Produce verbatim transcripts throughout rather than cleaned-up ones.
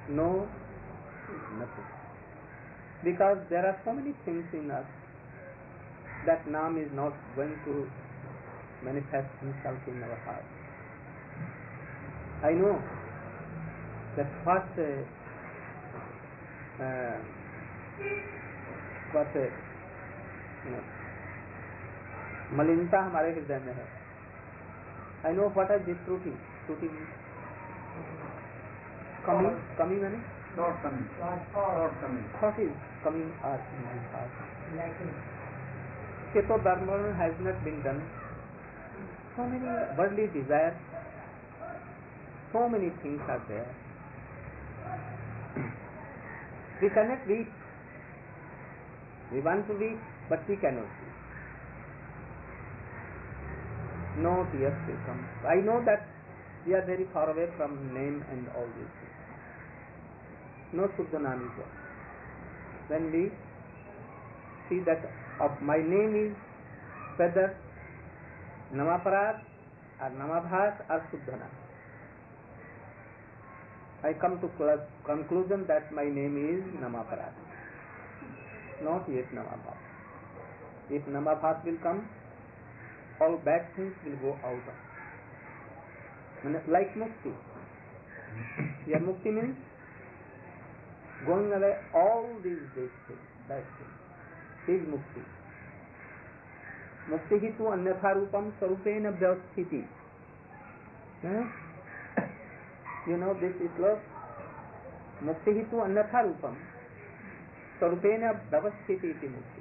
No, nothing. Because there are so many things in us that Naam is not going to manifest himself in our heart. I know that what uh, uh, what uh, you know, मलिनता हमारे हृदय में है. I know what is this त्रुटि. त्रुटि कमी. कमी मैंने Not coming. Not coming. What is coming out in my heart? Keto dharma has not been done. So many worldly desires, so many things are there. We cannot weep. We want to weep, but we cannot weep. No tears will come. I know that we are very far away from name and all these things. No Shuddha Naam is there. When we see that of my name is whether Namaparad or Namabhas or Shuddha Naam, I come to conclusion that my name is Namaparad, not yet Namabhas. If Namabhas will come, all bad things will go out of. Like Mukti. Here Mukti means going away all these bad things, bad things. Is Mukti. Mukti hi tu anyatha rupam sarupena vyavasthiti. You know this is love. Mukti hi tu anyatha rupam sarupena vyavasthiti iti Mukti.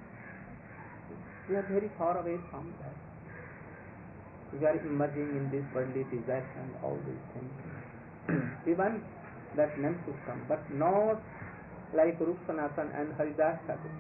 We are very far away from that. We are emerging in this worldly desires and all these things. We want that name to come, but not like Rup Sanatan and Haridas Thakur.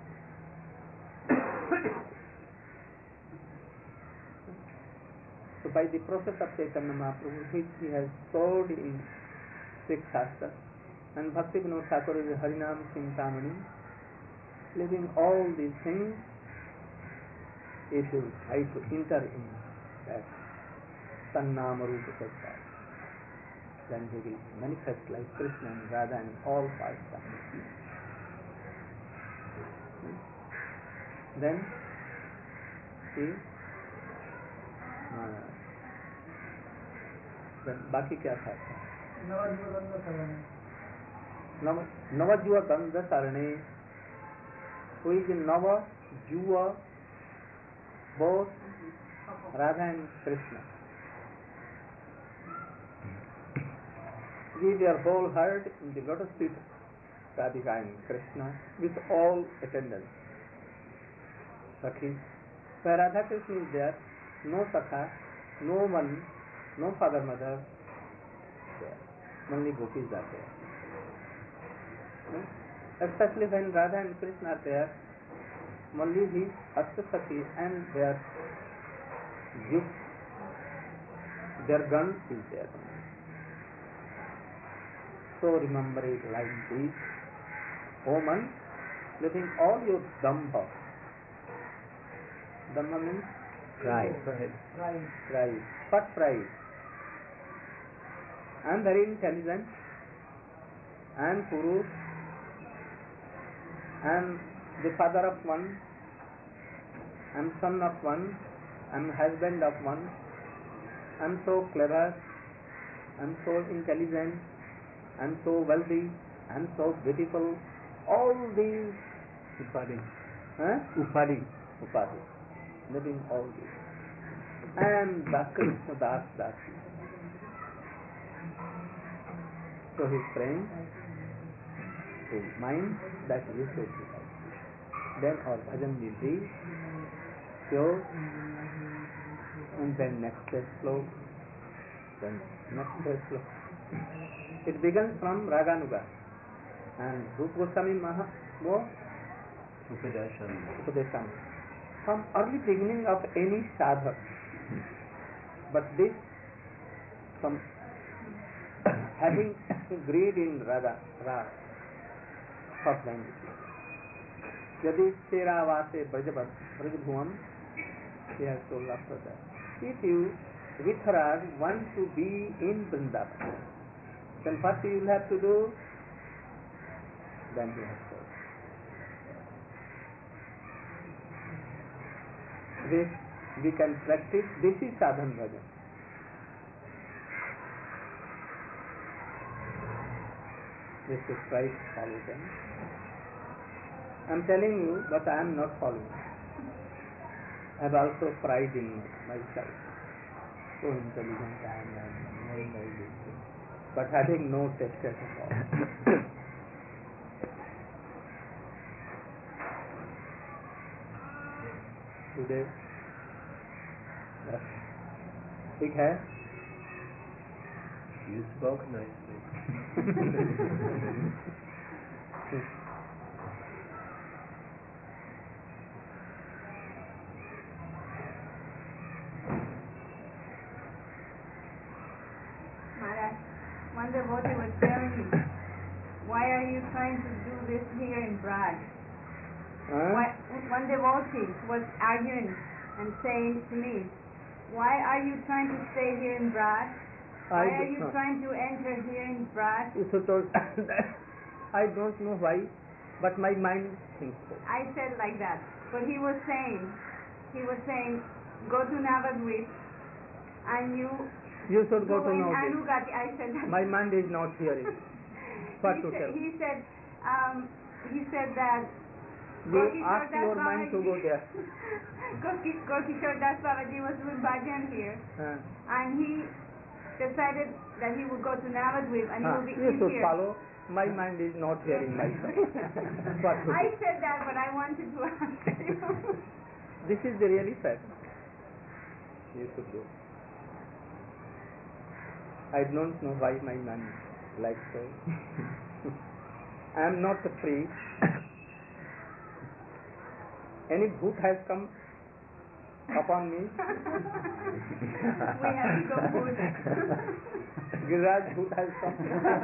So by the process of Chaitanya Mahaprabhu, which he has stored in six Shastras, and Bhakti Vinod Thakur is Harinam Chintamani, living all these things, if you try to enter in that Sannama Rupa Sattva, then he will manifest like Krishna and Radha and all five times. Then, see, uh, then बाकी क्या था? नवजुआ गंध सरणे, who is in Nava, Juva, both Radha and Krishna. Give your whole heart in the lotus feet of Radhika and Krishna with all attendants. Sakhi. Where Radha Krishna is there, no Sakha, no one, no father mother there. Only gopis are there. Especially when Radha and Krishna are there, only his Ashtasakhi and their youth, their gun is there. So remember it like this. Woman, letting all your dhamma. Dhamma means pride. Pride. Pride. What pride? I am very intelligent. I am Purush. I am the father of one. I am son of one. I am husband of one. I am so clever. I am so intelligent. I am so wealthy, I am so beautiful. All these Upadi. Huh? Upadi. Upadi. Living all these. I am Krishna Das Das. So he is praying to mind that we should be like this. Then our bhajan will be pure. And then next sloka. Then next sloka. It begins from Raganuga and Rupa Goswami Maha wo Upadesham from early beginning of any sadhak. But this from having greed in Radha Rag first language. Yadi Sera Vase Brajabhat Brajabhuam, he has told after that. If you with Rag want to be in Vrindavan, Then first you will have to do, then you have to. This we can practice. This is sadhan bhajan. This is try to follow them. I am telling you, but I am not following. I have also pride in myself. So intelligent I am, I am knowing all these things. But having no test at all. Today, ठीक है? You spoke nicely. Maharaj, one devotee was telling me, why are you trying to do this here in Braj? Huh? Why, one devotee was arguing and saying to me, why are you trying to stay here in Braj? Why I are you don't- trying to enter here in Braj? You should told that I don't know why, but my mind thinks so. I said like that. But he was saying, he was saying, go to Navadvip and you You should go to in know this. Anugati. I said that. My mind is not hearing. What he to said, tell? He said, um, he said that You Gokishore ask Das your mind to Babaji- go there. Goki- Gokishore Das Babaji was doing bhajan here, Uh, and he decided that he would go to Navadvip and he uh, would be you should easier. follow. My mind is not hearing myself. What to I do? said that, but I wanted to ask you. This is the really fact. You should do. I don't know why my mind like so. I am not free. Any bhoot has come upon me. We have become good. Giriraj bhoot has come.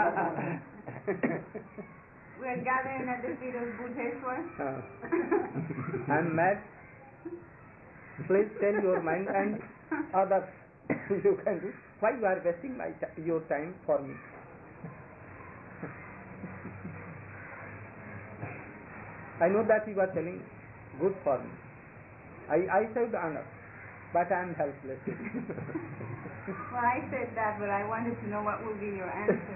We are gathering at the feet of Bhuteshwar. Uh, I am mad. Please tell your mind and others you can do. Why you are wasting my t- your time for me? I know that you are telling good for me. I, I should honor, but I am helpless. Well, I said that, but I wanted to know what would be your answer.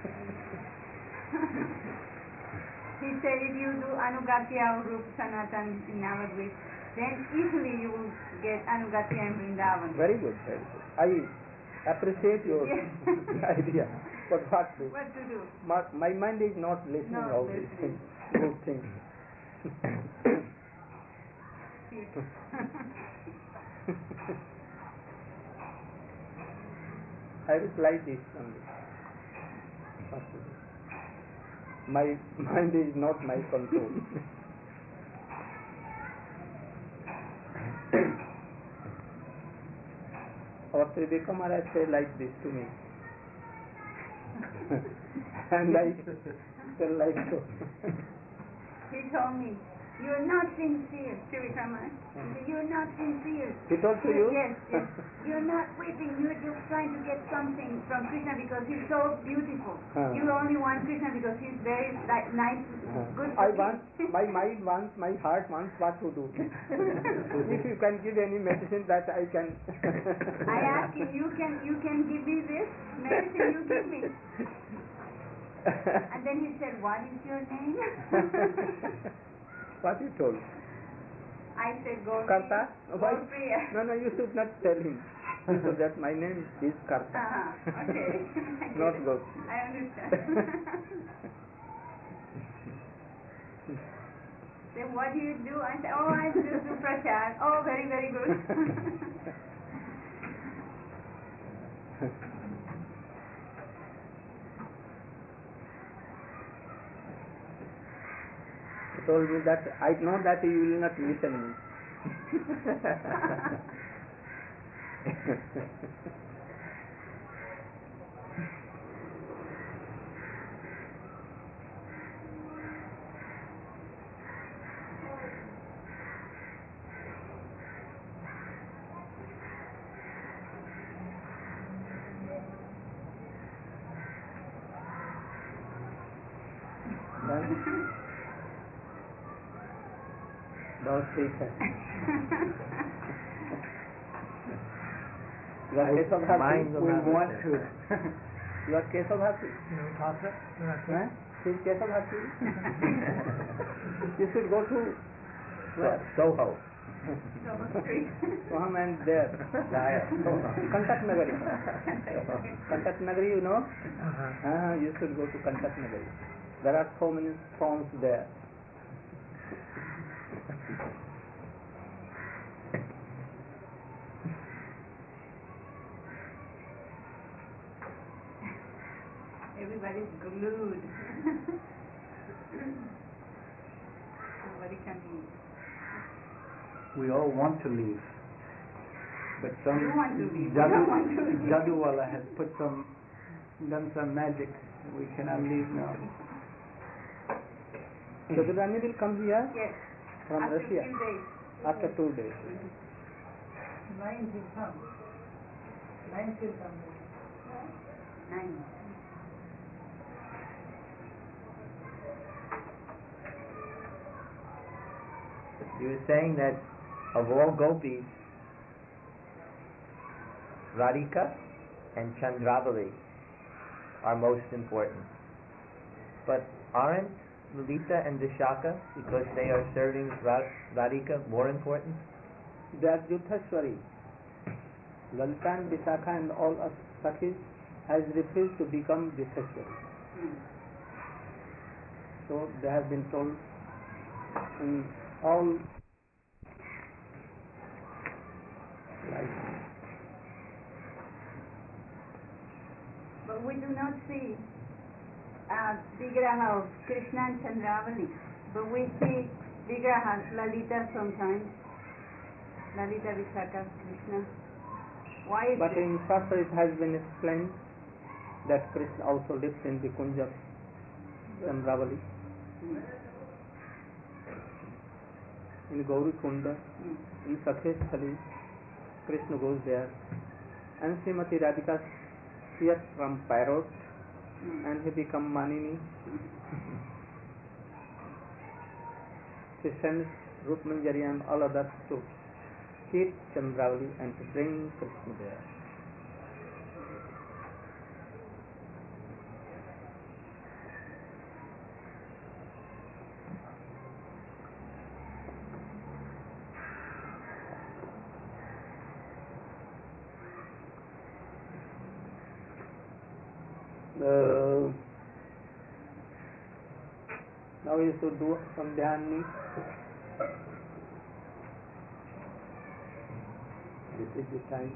He said if you do Anugatya or Rup Sanatan in Navadvip, then easily you will get Anugatya in Vrindavan. Very good, very good. I appreciate your Yes. idea, but what to do? What to do? My, my mind is not listening Not all these listening. things, good things. I reply this only. What to do? My mind is not my control. Or Trivika Maharaj said like this to me. And I tell like so. He told me, you're not sincere, Srivikrama. He said, you're not sincere. He told to you? Yes, yes. You're not waiting. You're just trying to get something from Krishna because he's so beautiful. Huh. You only want Krishna because he's very like, nice, good. I looking. want, my mind wants, my heart wants what to do. If you can give any medicine that I can. I asked him, you can, you can give me this medicine. You give me. And then he said, what is your name? What you told? I said, Gauri. Karta? Why? Gauripriya. No, no, you should not tell him. So that my name is Karta. Uh-huh. Okay. I Not get it. Gauri. I understand. Then what do you do? I said, oh, I just do prasad. Oh, very, very good. I told you that I know that you will not listen me. बहुत ठीक है. You are Kesavbhati. We want to. You are Kesavbhati. Huh? She is Kesavbhati. You should go to where? Soho. Soham and there. Kantak Nagari. Kantak Nagari, you know? Uh-huh. Uh, you should go to Kantak Nagari. There are so many songs there. Everybody's glued. Nobody can leave. We all want to leave, but some You want to leave. Jadu, You don't want to leave. Jaduwala has put some, done some magic. We cannot leave now. Jadurani will come here Yes. from After Russia few days. after two days. Nine will come. Nine will come. Nine. You were saying that of all gopis, Radhika and Chandravali are most important. But aren't Lalita and Vishaka, because they are serving Ra- Radhika, more important? They are Yuddhashwari. Lalita and Vishaka and all of Sakhis has refused to become Yuddhashwari. Hmm. So they have been told in all like But we do not see uh, Vigraha of Krishna and Chandravali, but we see Vigraha Lalita sometimes. Lalita, Vishaka, Krishna. Why is but this? in Shastra it has been explained that Krishna also lives in the Kunja of Chandravali. Hmm. In Gauri Kunda, Hmm. in Sakheshthali, Krishna goes there, and Srimati Radhika sees from Parrot, Hmm. and he become Manini. She sends Rupmanjari and all others to keep Chandravali and to bring Krishna there. Uh, now you should do some dhyani. This is the time.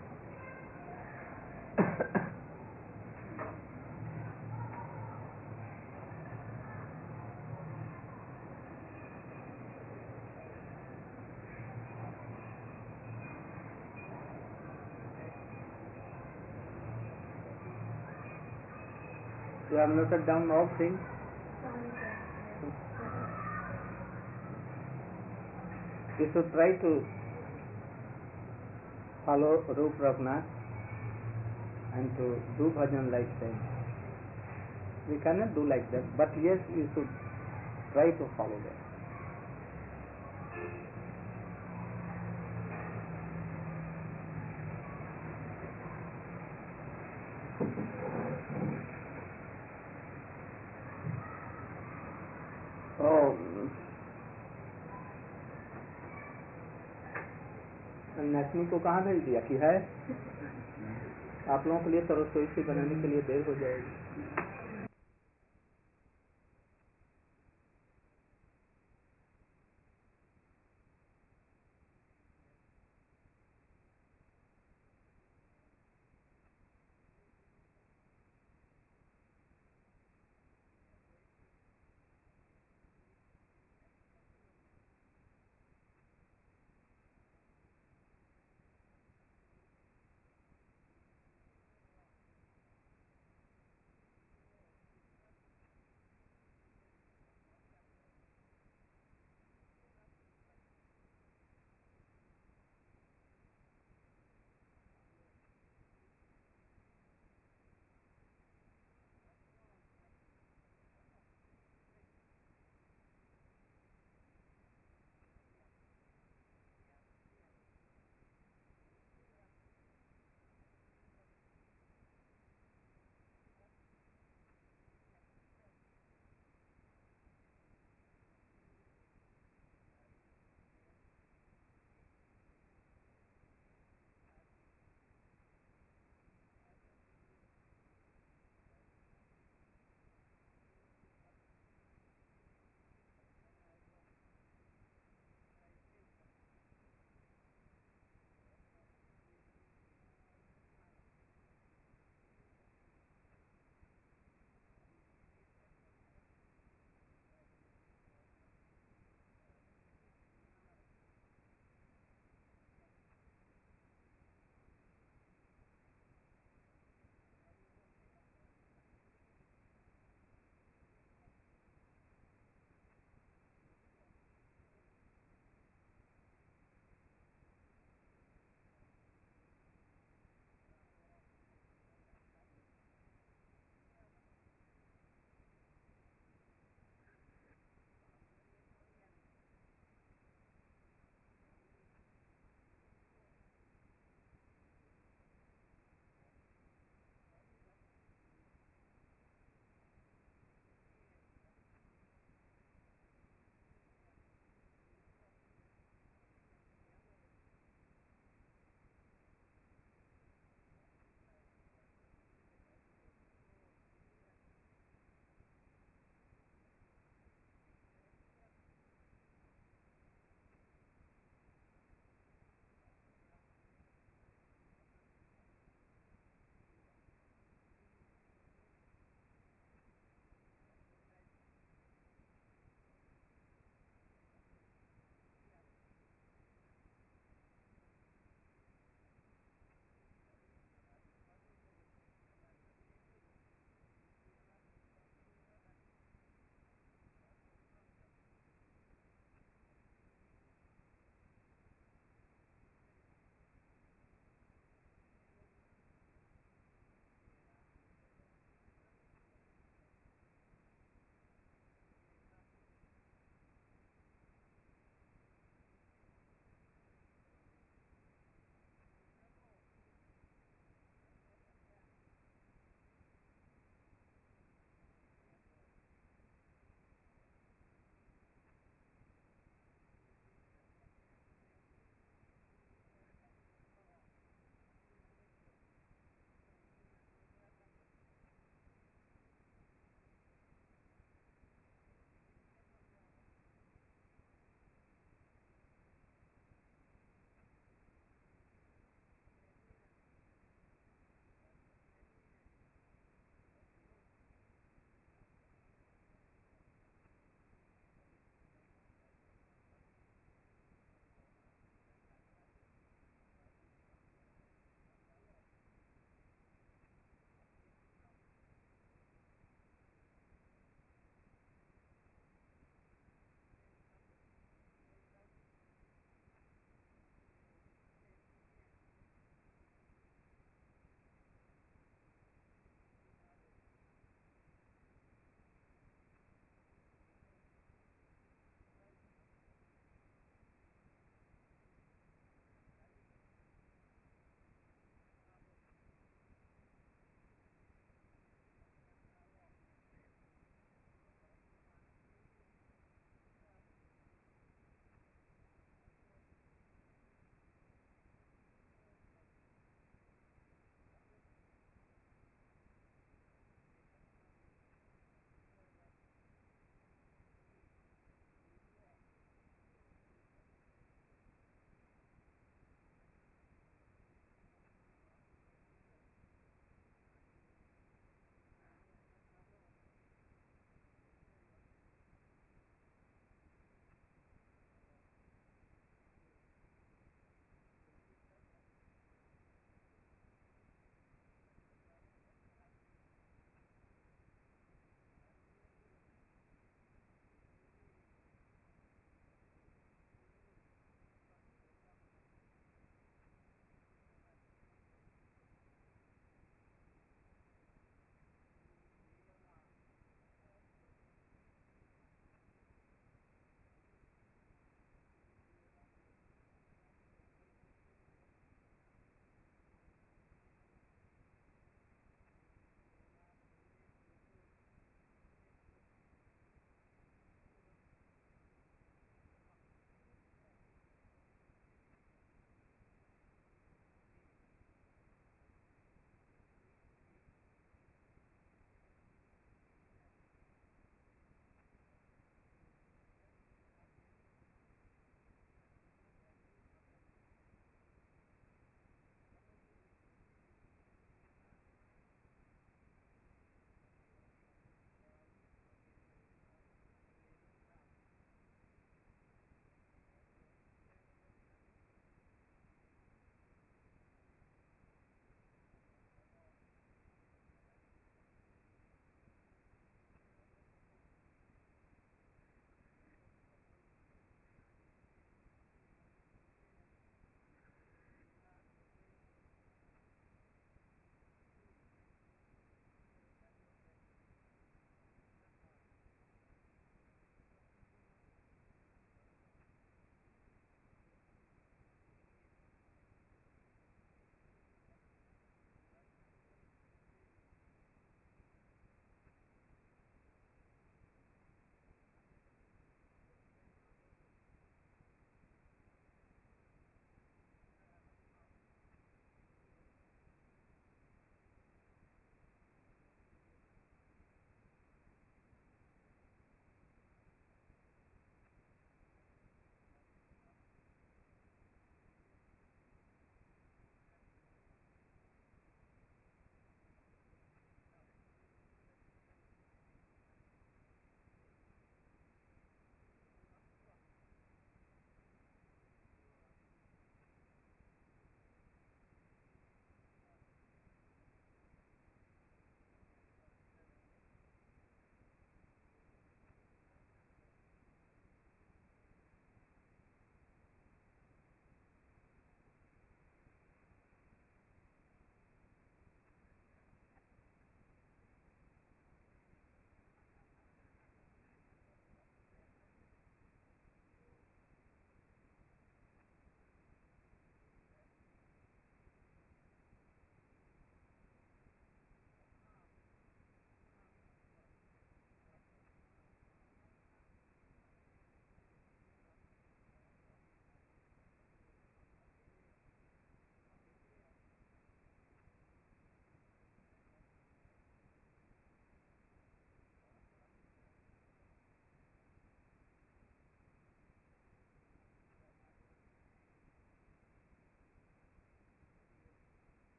You have noted down all things. You should try to follow Rup Raghunath and to do bhajan like that. We cannot do like that, but yes, you should try to follow that. Oh, नचनी को कहाँ भेज दिया कि है? आप लोगों के लिए तो रसोई से बनाने के लिए देर हो जाएगी.